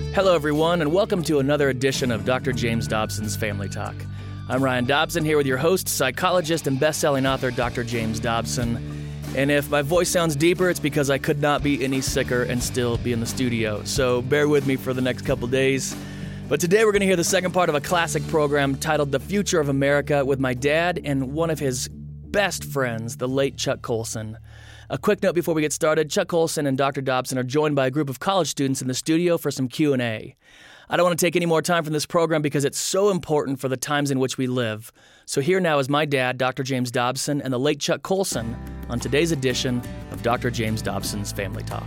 Hello, everyone, and welcome to another edition of Dr. James Dobson's Family Talk. I'm Ryan Dobson here with your host, psychologist and best-selling author, Dr. James Dobson. And if my voice sounds deeper, it's because I could not be any sicker and still be in the studio. So bear with me for the next couple days. But today we're going to hear the second part of a classic program titled The Future of America with my dad and one of his best friends, the late Chuck Colson. A quick note before we get started, Chuck Colson and Dr. Dobson are joined by a group of college students in the studio for some Q&A. I don't want to take any more time from this program because it's so important for the times in which we live. So here now is my dad, Dr. James Dobson, and the late Chuck Colson on today's edition of Dr. James Dobson's Family Talk.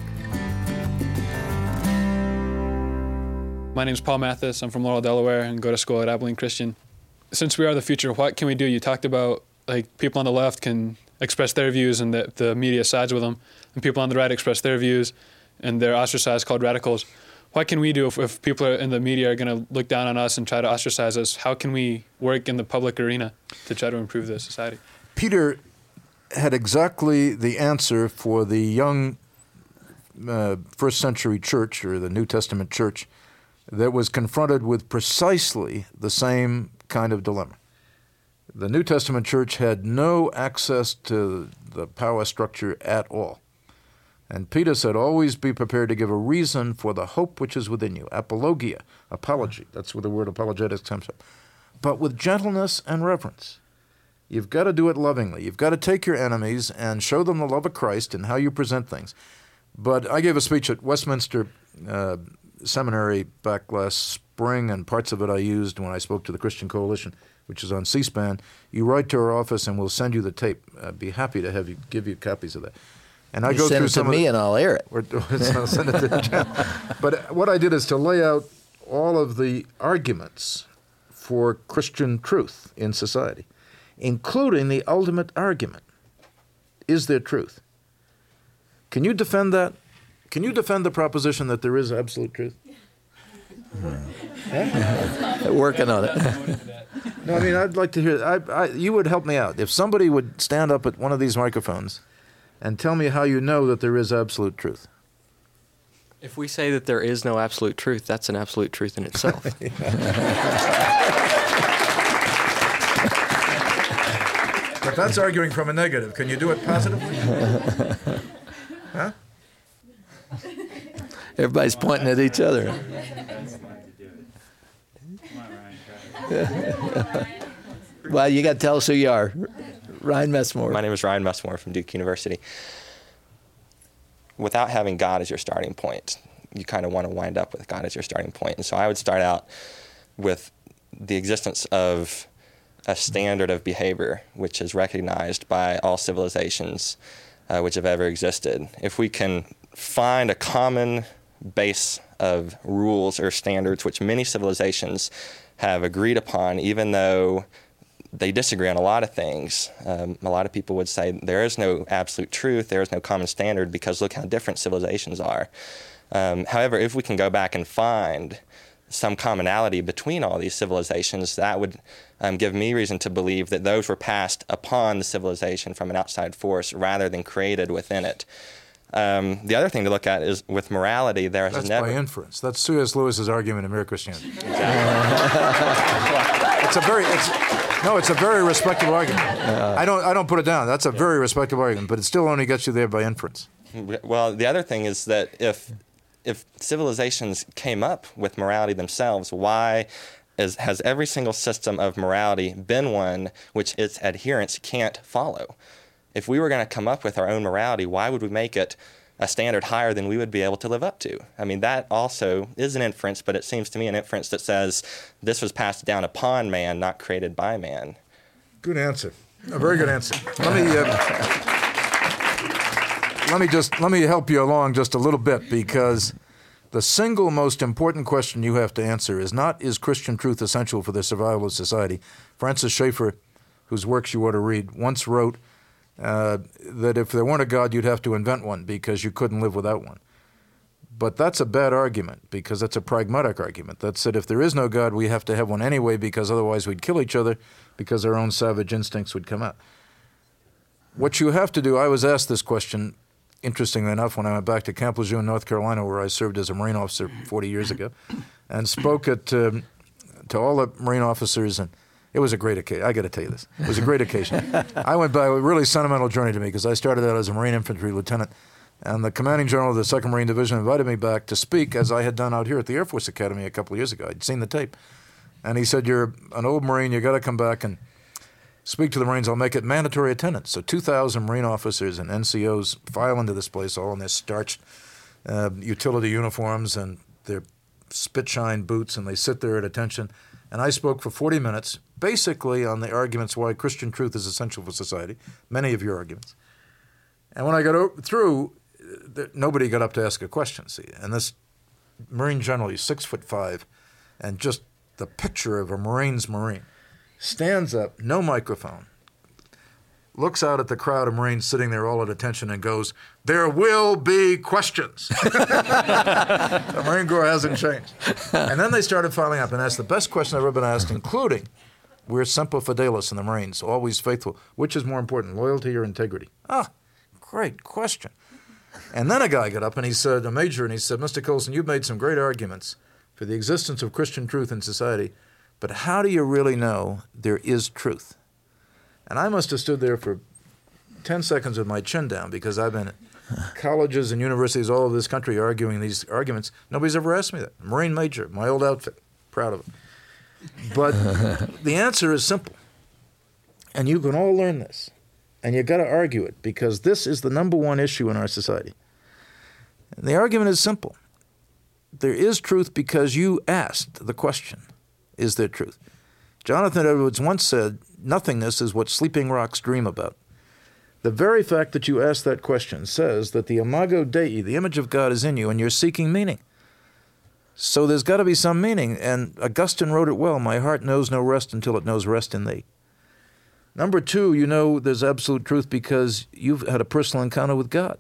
My name is Paul Mathis. I'm from Laurel, Delaware, and go to school at Abilene Christian. Since we are the future, what can we do? You talked about people on the left can express their views and that the media sides with them, and people on the right express their views and they're ostracized, called radicals. What can we do if people in the media are going to look down on us and try to ostracize us? How can we work in the public arena to try to improve the society? Peter had exactly the answer for the young first century church, or the New Testament church, that was confronted with precisely the same kind of dilemma. The New Testament church had no access to the power structure at all. And Peter said, always be prepared to give a reason for the hope which is within you. Apologia, apology. That's where the word apologetics comes from. But with gentleness and reverence. You've got to do it lovingly. You've got to take your enemies and show them the love of Christ and how you present things. But I gave a speech at Westminster Seminary back last spring, and parts of it I used when I spoke to the Christian Coalition, which is on C-SPAN. You write to our office and we'll send you the tape. I'd be happy to give you copies of that. And I go send through it to some me and I'll air it. I'll send it to Jen. But what I did is to lay out all of the arguments for Christian truth in society, including the ultimate argument. Is there truth? Can you defend that? Can you defend the proposition that there is absolute truth? Working on it. No, I mean, I'd like to hear, you would help me out. If somebody would stand up at one of these microphones and tell me how you know that there is absolute truth. If we say that there is no absolute truth, that's an absolute truth in itself. But that's arguing from a negative. Can you do it positively? Huh? Everybody's pointing at each other. Well, you got to tell us who you are. Ryan Messmore. My name is Ryan Messmore from Duke University. Without having God as your starting point, you kind of want to wind up with God as your starting point. And so I would start out with the existence of a standard of behavior which is recognized by all civilizations which have ever existed. If we can find a common base of rules or standards which many civilizations have agreed upon, even though they disagree on a lot of things. A lot of people would say there is no absolute truth, there is no common standard, because look how different civilizations are. However, if we can go back and find some commonality between all these civilizations, that would give me reason to believe that those were passed upon the civilization from an outside force rather than created within it. The other thing to look at is with morality, there is That's never... by inference. That's C.S. Lewis's argument in Mere Christianity. It's a very respectable argument. I don't put it down. That's a very respectable argument, but it still only gets you there by inference. Well, the other thing is that if civilizations came up with morality themselves, why has every single system of morality been one which its adherents can't follow? If we were going to come up with our own morality, why would we make it a standard higher than we would be able to live up to? I mean, that also is an inference, but it seems to me an inference that says this was passed down upon man, not created by man. Good answer. A very good answer. Let me help you along just a little bit, because the single most important question you have to answer is not, is Christian truth essential for the survival of society? Francis Schaeffer, whose works you ought to read, once wrote that if there weren't a God, you'd have to invent one because you couldn't live without one. But that's a bad argument, because that's a pragmatic argument. That said, if there is no God, we have to have one anyway, because otherwise we'd kill each other, because our own savage instincts would come out. What you have to do, I was asked this question, interestingly enough, when I went back to Camp Lejeune, North Carolina, where I served as a Marine officer 40 years ago, and spoke to all the Marine officers, and it was a great occasion. I got to tell you this. It was a great occasion. I went by a really sentimental journey to me because I started out as a Marine infantry lieutenant, and the commanding general of the 2nd Marine Division invited me back to speak, as I had done out here at the Air Force Academy a couple of years ago. I'd seen the tape. And he said, "You're an old Marine. You got to come back and speak to the Marines. I'll make it mandatory attendance." So 2,000 Marine officers and NCOs file into this place, all in their starched utility uniforms and their spit-shine boots, and they sit there at attention. And I spoke for 40 minutes, basically on the arguments why Christian truth is essential for society, many of your arguments. And when I got through, nobody got up to ask a question, see. And this Marine general, he's 6'5", and just the picture of a Marine's Marine, stands up, no microphone, looks out at the crowd of Marines sitting there all at attention and goes, "There will be questions." The Marine Corps hasn't changed. And then they started filing up and asked the best question I've ever been asked, including, "We're semper fidelis in the Marines, always faithful. Which is more important, loyalty or integrity?" Ah, great question. And then a guy got up and he said, a major, and he said, "Mr. Colson, you've made some great arguments for the existence of Christian truth in society, but how do you really know there is truth?" And I must have stood there for 10 seconds with my chin down, because I've been at colleges and universities all over this country arguing these arguments. Nobody's ever asked me that. Marine major, my old outfit, proud of it. But the answer is simple. And you can all learn this. And you've got to argue it, because this is the number one issue in our society. And the argument is simple. There is truth because you asked the question, is there truth? Jonathan Edwards once said, "Nothingness is what sleeping rocks dream about." The very fact that you asked that question says that the imago Dei, the image of God, is in you, and you're seeking meaning. So there's got to be some meaning, and Augustine wrote it well, "My heart knows no rest until it knows rest in thee." Number two, you know there's absolute truth because you've had a personal encounter with God.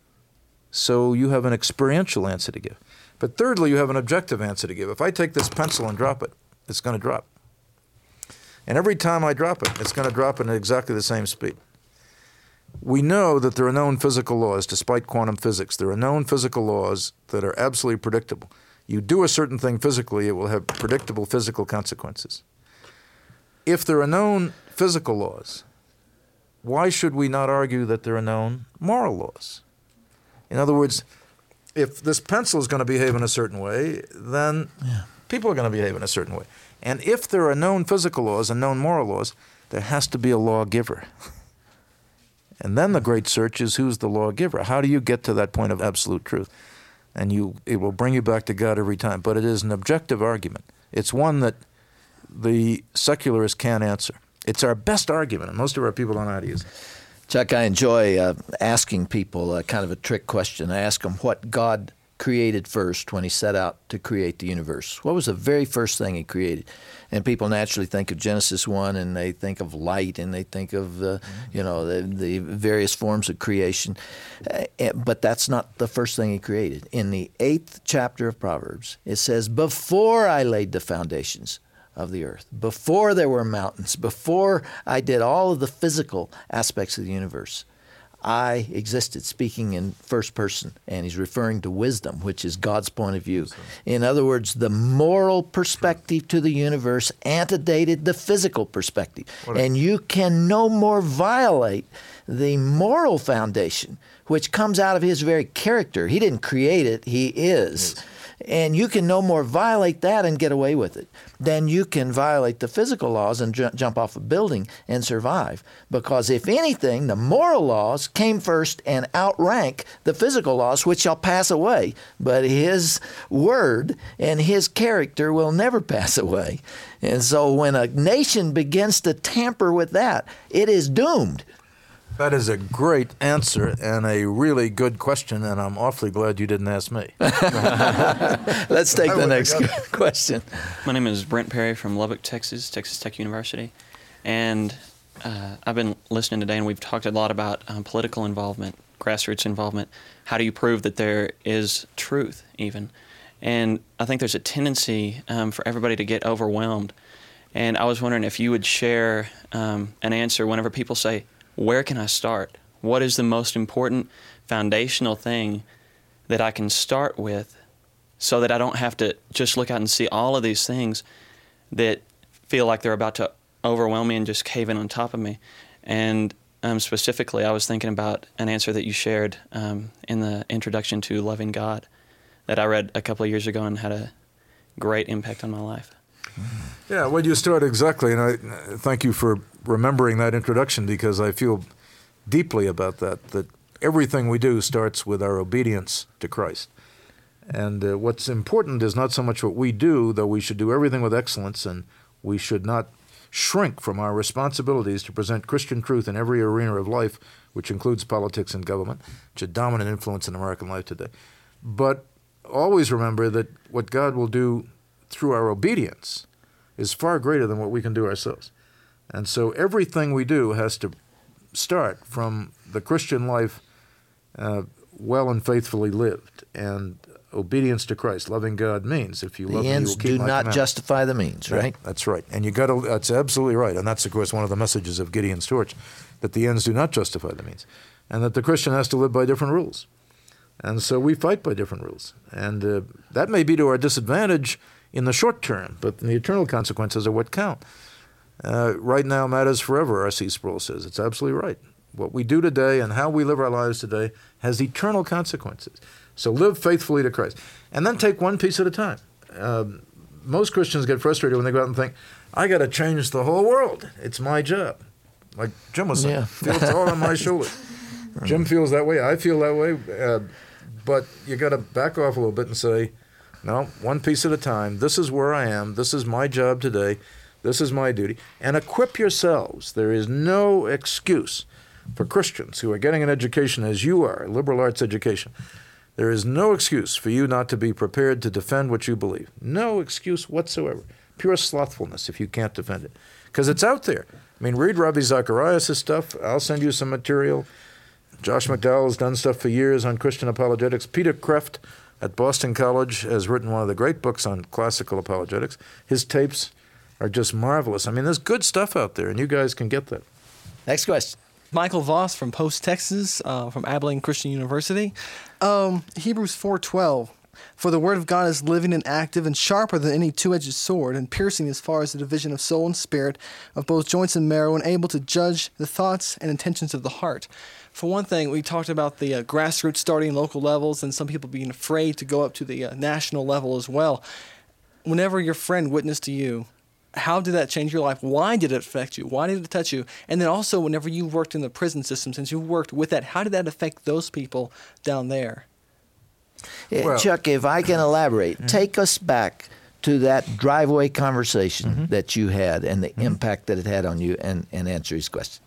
So you have an experiential answer to give. But thirdly, you have an objective answer to give. If I take this pencil and drop it, it's going to drop. And every time I drop it, it's going to drop at exactly the same speed. We know that there are known physical laws, despite quantum physics. There are known physical laws that are absolutely predictable. You do a certain thing physically, it will have predictable physical consequences. If there are known physical laws, why should we not argue that there are known moral laws? In other words, if this pencil is going to behave in a certain way, then people are going to behave in a certain way. And if there are known physical laws and known moral laws, there has to be a lawgiver. And then the great search is, who's the lawgiver? How do you get to that point of absolute truth? And it will bring you back to God every time. But it is an objective argument. It's one that the secularists can't answer. It's our best argument, and most of our people don't know how to use it. Chuck, I enjoy asking people kind of a trick question. I ask them what God created first when he set out to create the universe. What was the very first thing he created? And people naturally think of Genesis 1, and they think of light, and they think of the various forms of creation. But that's not the first thing he created. In the 8th chapter of Proverbs, it says, "Before I laid the foundations of the earth, before there were mountains, before I did all of the physical aspects of the universe, I existed," speaking in first person, and he's referring to wisdom, which is God's point of view. In other words, the moral perspective to the universe antedated the physical perspective. And you can no more violate the moral foundation, which comes out of his very character. He didn't create it, he is. And you can no more violate that and get away with it than you can violate the physical laws and jump off a building and survive. Because if anything, the moral laws came first and outrank the physical laws, which shall pass away. But his word and his character will never pass away. And so when a nation begins to tamper with that, it is doomed. That is a great answer and a really good question, and I'm awfully glad you didn't ask me. Let's take the next question. My name is Brent Perry from Lubbock, Texas, Texas Tech University. And I've been listening today, and we've talked a lot about political involvement, grassroots involvement. How do you prove that there is truth, even? And I think there's a tendency for everybody to get overwhelmed. And I was wondering if you would share an answer whenever people say, "Where can I start? What is the most important foundational thing that I can start with so that I don't have to just look out and see all of these things that feel like they're about to overwhelm me and just cave in on top of me. And specifically, I was thinking about an answer that you shared in the introduction to Loving God that I read a couple of years ago and had a great impact on my life. Yeah, well, you start exactly, and I thank you for remembering that introduction, because I feel deeply about that everything we do starts with our obedience to Christ. And what's important is not so much what we do, though we should do everything with excellence, and we should not shrink from our responsibilities to present Christian truth in every arena of life, which includes politics and government, which are dominant influence in American life today. But always remember that what God will do through our obedience is far greater than what we can do ourselves. And so everything we do has to start from the Christian life well and faithfully lived. And obedience to Christ, loving God, means if you love me, you will keep my commandments. The ends do not justify the means, right? Yeah, that's right. And that's absolutely right. And that's, of course, one of the messages of Gideon's torch, that the ends do not justify the means. And that the Christian has to live by different rules. And so we fight by different rules. And that may be to our disadvantage in the short term, but the eternal consequences are what count. Right now matters forever, R.C. Sproul says. It's absolutely right. What we do today and how we live our lives today has eternal consequences. So live faithfully to Christ. And then take one piece at a time. Most Christians get frustrated when they go out and think, I got to change the whole world. It's my job. Like Jim was saying, it's all on my shoulders. Jim feels that way. I feel that way. But you got to back off a little bit and say, no, one piece at a time. This is where I am. This is my job today. This is my duty. And equip yourselves. There is no excuse for Christians who are getting an education as you are, liberal arts education. There is no excuse for you not to be prepared to defend what you believe. No excuse whatsoever. Pure slothfulness if you can't defend it. Because it's out there. I mean, read Ravi Zacharias' stuff. I'll send you some material. Josh McDowell has done stuff for years on Christian apologetics. Peter Kreeft at Boston College has written one of the great books on classical apologetics. His tapes are just marvelous. I mean, there's good stuff out there, and you guys can get that. Next question. Michael Voss from Post, Texas, from Abilene Christian University. Hebrews 4:12. For the word of God is living and active and sharper than any two-edged sword, and piercing as far as the division of soul and spirit, of both joints and marrow, and able to judge the thoughts and intentions of the heart. For one thing, we talked about the grassroots starting local levels, and some people being afraid to go up to the national level as well. Whenever your friend witnessed to you, how did that change your life? Why did it affect you? Why did it touch you? And then also, whenever you worked in the prison system, since you worked with that, how did that affect those people down there? Well, Chuck, if I can elaborate, take us back to that driveway conversation that you had and the impact that it had on you, and answer his question.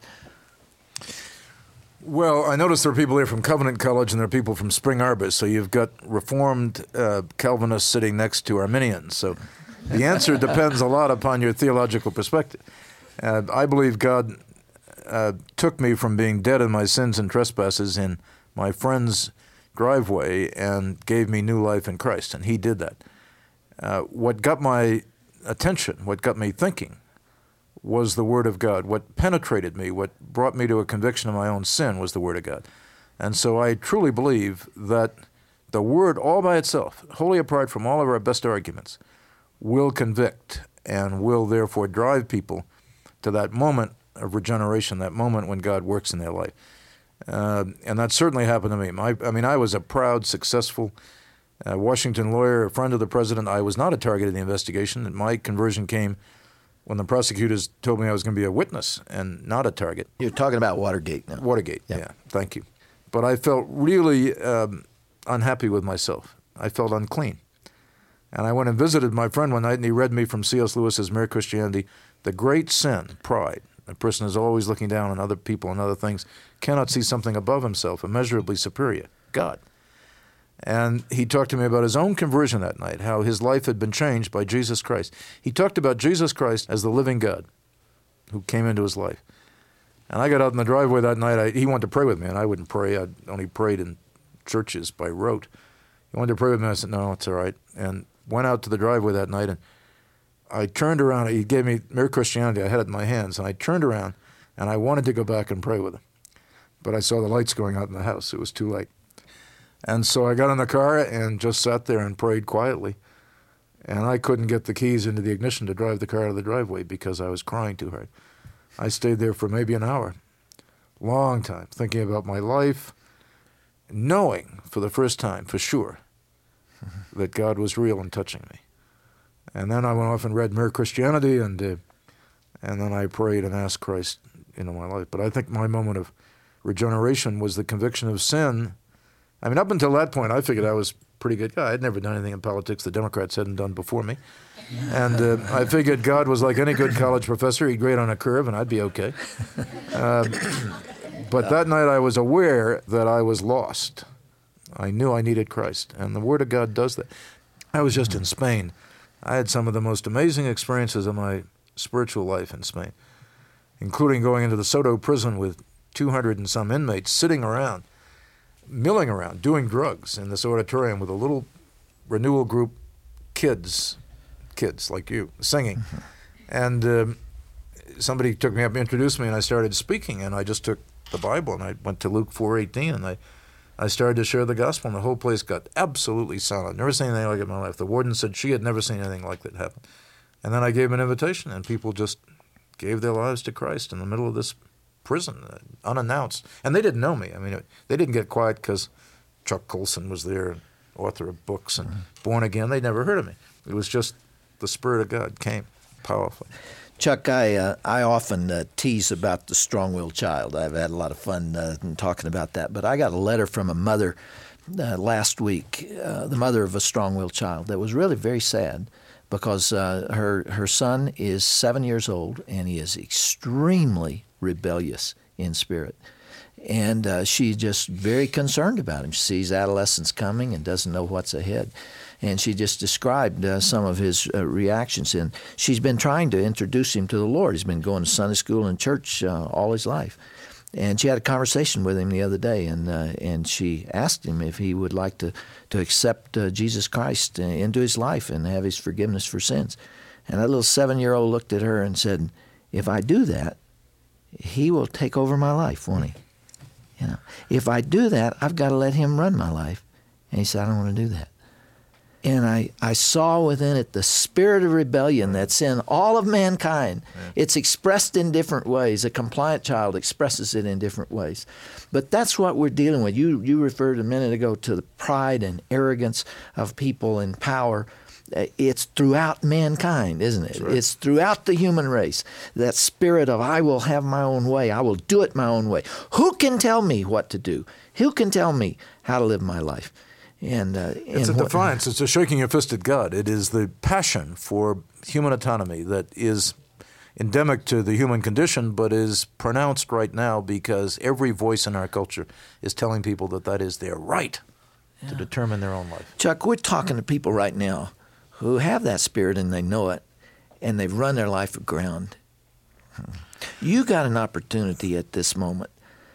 Well, I notice there are people here from Covenant College and there are people from Spring Arbor, so you've got Reformed Calvinists sitting next to Arminians. So the answer depends a lot upon your theological perspective. I believe God took me from being dead in my sins and trespasses in my friend's driveway and gave me new life in Christ, and he did that. What got my attention, what got me thinking, was the Word of God. What penetrated me, what brought me to a conviction of my own sin was the Word of God. And so I truly believe that the Word all by itself, wholly apart from all of our best arguments, will convict and will therefore drive people to that moment of regeneration, that moment when God works in their life. And that certainly happened to me. I was a proud, successful Washington lawyer, a friend of the president. I was not a target of the investigation, and my conversion came when the prosecutors told me I was going to be a witness and not a target. You're talking about Watergate now. Watergate, yeah. Thank you. But I felt really unhappy with myself. I felt unclean. And I went and visited my friend one night, and he read me from C.S. Lewis's Mere Christianity, the great sin, pride. A person is always looking down on other people and other things, cannot see something above himself, immeasurably superior, God. And he talked to me about his own conversion that night, how his life had been changed by Jesus Christ. He talked about Jesus Christ as the living God who came into his life. And I got out in the driveway that night. He wanted to pray with me, and I wouldn't pray. I only prayed in churches by rote. He wanted to pray with me. I said, no, it's all right. And went out to the driveway that night, and I turned around. He gave me Mere Christianity. I had it in my hands, and I turned around, and I wanted to go back and pray with him. but I saw the lights going out in the house. It was too late. And so I got in the car and just sat there and prayed quietly. And I couldn't get the keys into the ignition to drive the car out of the driveway because I was crying too hard. I stayed there for maybe an hour, long time, thinking about my life, knowing for the first time, for sure, that God was real and touching me. And then I went off and read Mere Christianity, and then I prayed and asked Christ into my life. But I think my moment of regeneration was the conviction of sin. I mean, up until that point, I figured I was a pretty good guy. I'd never done anything in politics the Democrats hadn't done before me. And I figured God was like any good college professor. He'd grade on a curve, and I'd be okay. But that night I was aware that I was lost. I knew I needed Christ, and the Word of God does that. I was just in Spain. I had some of the most amazing experiences of my spiritual life in Spain, including going into the Soto prison with 200 and some inmates sitting around, milling around, doing drugs in this auditorium with a little renewal group, kids like you, singing. And somebody took me up and introduced me, and I started speaking, and I just took the Bible, and I went to Luke 4:18, and I started to share the gospel, and the whole place got absolutely silent. Never seen anything like it in my life. The warden said she had never seen anything like that happen. And then I gave an invitation, and people just gave their lives to Christ in the middle of this prison, unannounced. And they didn't know me. I mean, they didn't get quiet because Chuck Colson was there, author of books, and Born Again. They'd never heard of me. It was just the Spirit of God came powerfully. Chuck, I often tease about the strong-willed child. I've had a lot of fun talking about that. But I got a letter from a mother last week, the mother of a strong-willed child, that was really very sad because her son is 7 years old, and he is extremely rebellious in spirit. And she's just very concerned about him. She sees adolescence coming and doesn't know what's ahead. And she just described some of his reactions. And she's been trying to introduce him to the Lord. He's been going to Sunday school and church all his life. And she had a conversation with him the other day, and she asked him if he would like to accept Jesus Christ into his life and have his forgiveness for sins. And that little 7-year-old looked at her and said, if I do that, he will take over my life, won't he? You know, if I do that, I've got to let him run my life. And he said, I don't want to do that. And I saw within it the spirit of rebellion that's in all of mankind. Yeah. It's expressed in different ways. A compliant child expresses it in different ways. But that's what we're dealing with. You referred a minute ago to the pride and arrogance of people in power. It's throughout mankind, isn't it? Right. It's throughout the human race. That spirit of, I will have my own way. I will do it my own way. Who can tell me what to do? Who can tell me how to live my life? And it's a defiance. It's a shaking your fist at God. It is the passion for human autonomy that is endemic to the human condition, but is pronounced right now because every voice in our culture is telling people that is their right to determine their own life. Chuck, we're talking to people right now who have that spirit and they know it, and they've run their life aground. You got an opportunity at this moment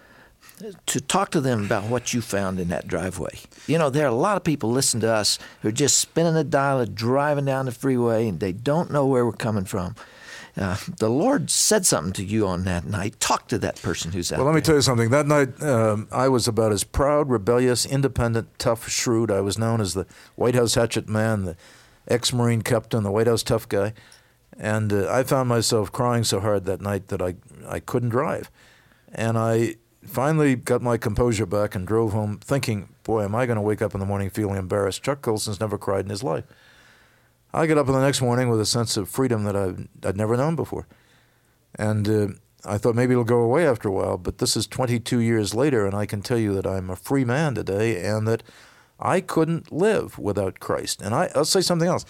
to talk to them about what you found in that driveway. You know, there are a lot of people listening to us who are just spinning the dial, driving down the freeway, and they don't know where we're coming from. The Lord said something to you on that night. Talk to that person who's out there. Well, let me tell you something. That night, I was about as proud, rebellious, independent, tough, shrewd. I was known as the White House hatchet man, the ex-Marine captain, the White House tough guy. And I found myself crying so hard that night that I couldn't drive. And I finally got my composure back and drove home thinking, boy, am I going to wake up in the morning feeling embarrassed. Chuck Colson's never cried in his life. I got up in the next morning with a sense of freedom that I'd never known before. And I thought maybe it'll go away after a while, but this is 22 years later, and I can tell you that I'm a free man today and that I couldn't live without Christ. And I'll say something else.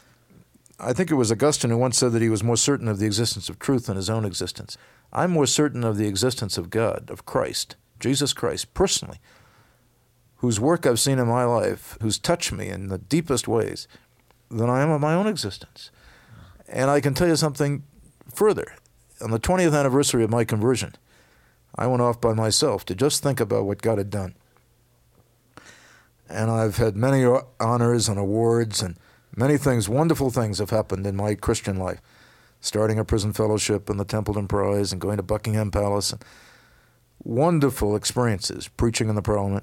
I think it was Augustine who once said that he was more certain of the existence of truth than his own existence. I'm more certain of the existence of God, of Christ, Jesus Christ, personally, whose work I've seen in my life, who's touched me in the deepest ways, than I am of my own existence. And I can tell you something further. On the 20th anniversary of my conversion, I went off by myself to just think about what God had done. And I've had many honors and awards, and many things, wonderful things have happened in my Christian life. Starting a prison fellowship and the Templeton Prize and going to Buckingham Palace. And wonderful experiences preaching in the Parliament.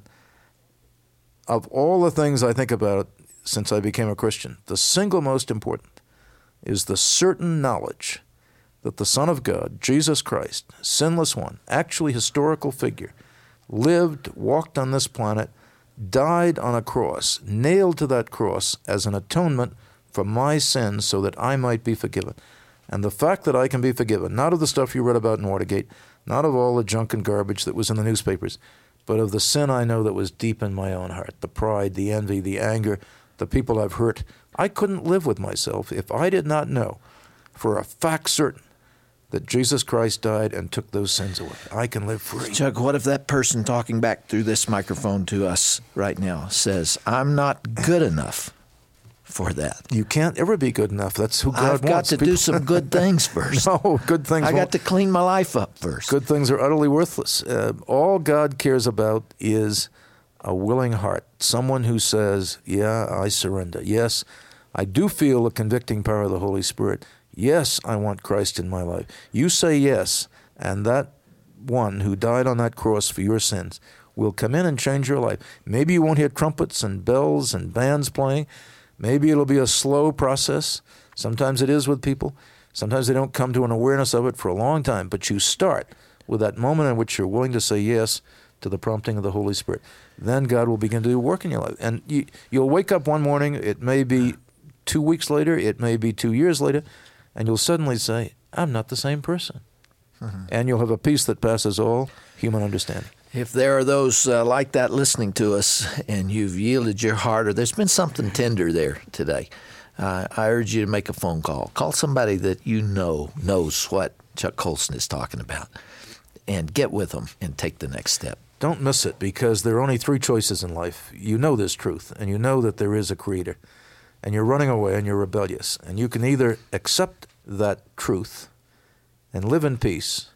Of all the things I think about since I became a Christian, the single most important is the certain knowledge that the Son of God, Jesus Christ, sinless one, actually historical figure, lived, walked on this planet, died on a cross, nailed to that cross as an atonement for my sins so that I might be forgiven. And the fact that I can be forgiven, not of the stuff you read about in Watergate, not of all the junk and garbage that was in the newspapers, but of the sin I know that was deep in my own heart, the pride, the envy, the anger, the people I've hurt. I couldn't live with myself if I did not know for a fact certain that Jesus Christ died and took those sins away. I can live free. Chuck, what if that person talking back through this microphone to us right now says, I'm not good enough for that? You can't ever be good enough. That's who God wants. I've got to do some good things first. No, good things I got to clean my life up first. Good things are utterly worthless. All God cares about is a willing heart, someone who says, yeah, I surrender. Yes, I do feel the convicting power of the Holy Spirit. Yes, I want Christ in my life. You say yes, and that one who died on that cross for your sins will come in and change your life. Maybe you won't hear trumpets and bells and bands playing. Maybe it'll be a slow process. Sometimes it is with people. Sometimes they don't come to an awareness of it for a long time, but you start with that moment in which you're willing to say yes to the prompting of the Holy Spirit. Then God will begin to do work in your life. And you'll wake up one morning, it may be 2 weeks later, it may be 2 years later, and you'll suddenly say, I'm not the same person. Mm-hmm. And you'll have a peace that passes all human understanding. If there are those like that listening to us and you've yielded your heart or there's been something tender there today, I urge you to make a phone call. Call somebody that you know knows what Chuck Colson is talking about and get with them and take the next step. Don't miss it, because there are only 3 choices in life. You know this truth, and you know that there is a Creator, and you're running away and you're rebellious. And you can either accept that truth and live in peace,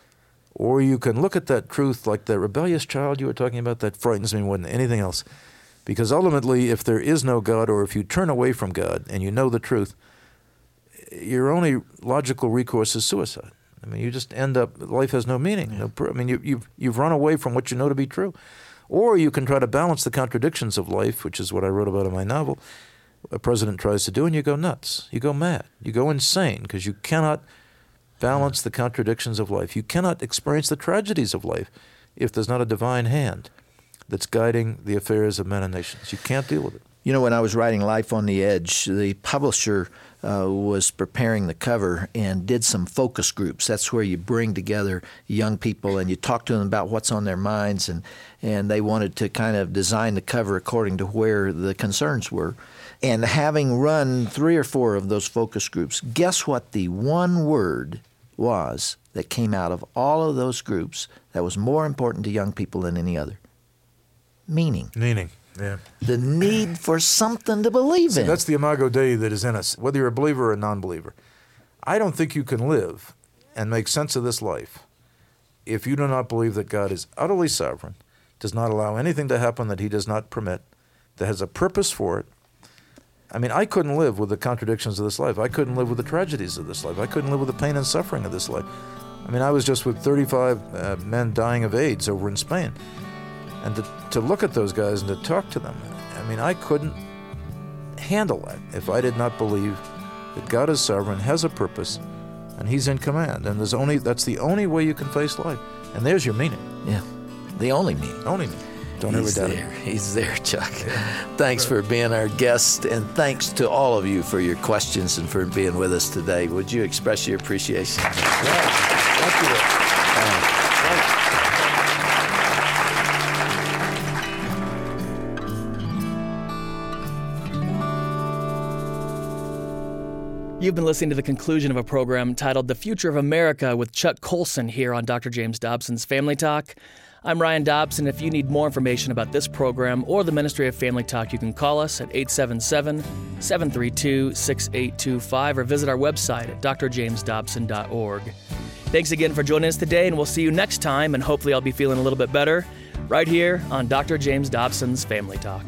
or you can look at that truth like that rebellious child you were talking about that frightens me more than anything else. Because ultimately, if there is no God, or if you turn away from God and you know the truth, your only logical recourse is suicide. I mean, you just end up, life has no meaning. Yeah. You've run away from what you know to be true. Or you can try to balance the contradictions of life, which is what I wrote about in my novel. A president tries to do, and you go nuts. You go mad. You go insane, because you cannot balance the contradictions of life. You cannot experience the tragedies of life if there's not a divine hand that's guiding the affairs of men and nations. You can't deal with it. You know, when I was writing Life on the Edge, the publisher was preparing the cover and did some focus groups. That's where you bring together young people and you talk to them about what's on their minds, and they wanted to kind of design the cover according to where the concerns were. And having run 3 or 4 of those focus groups, guess what the one word was that came out of all of those groups that was more important to young people than any other? Meaning. Meaning. Yeah. The need for something to believe in. That's the imago Dei that is in us, whether you're a believer or a non-believer. I don't think you can live and make sense of this life if you do not believe that God is utterly sovereign, does not allow anything to happen that He does not permit, that has a purpose for it. I mean, I couldn't live with the contradictions of this life. I couldn't live with the tragedies of this life. I couldn't live with the pain and suffering of this life. I mean, I was just with 35 men dying of AIDS over in Spain. And to look at those guys and to talk to them, I mean, I couldn't handle that if I did not believe that God is sovereign, has a purpose, and He's in command. And that's the only way you can face life. And there's your meaning. Yeah, the only meaning. Only meaning. Don't ever doubt it. He's there, Chuck. Thanks for being our guest, and thanks to all of you for your questions and for being with us today. Would you express your appreciation? Thank you. You've been listening to the conclusion of a program titled The Future of America with Chuck Colson here on Dr. James Dobson's Family Talk. I'm Ryan Dobson. If you need more information about this program or the Ministry of Family Talk, you can call us at 877-732-6825 or visit our website at drjamesdobson.org. Thanks again for joining us today, and we'll see you next time, and hopefully I'll be feeling a little bit better right here on Dr. James Dobson's Family Talk.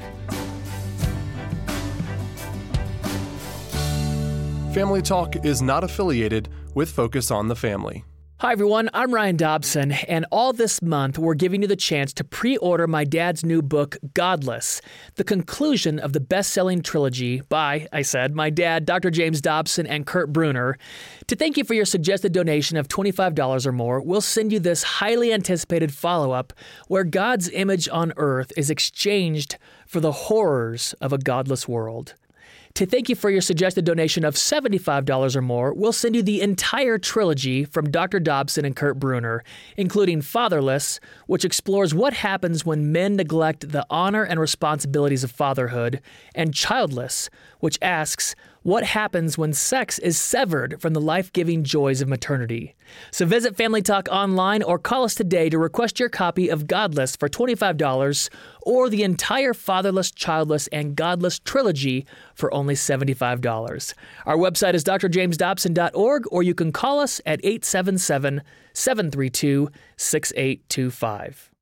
Family Talk is not affiliated with Focus on the Family. Hi, everyone. I'm Ryan Dobson, and all this month, we're giving you the chance to pre-order my dad's new book, Godless, the conclusion of the best-selling trilogy by, my dad, Dr. James Dobson, and Kurt Bruner. To thank you for your suggested donation of $25 or more, we'll send you this highly anticipated follow-up where God's image on earth is exchanged for the horrors of a godless world. To thank you for your suggested donation of $75 or more, we'll send you the entire trilogy from Dr. Dobson and Kurt Bruner, including Fatherless, which explores what happens when men neglect the honor and responsibilities of fatherhood, and Childless, which asks, what happens when sex is severed from the life-giving joys of maternity? So visit Family Talk online or call us today to request your copy of Godless for $25 or the entire Fatherless, Childless, and Godless trilogy for only $75. Our website is drjamesdobson.org, or you can call us at 877-732-6825.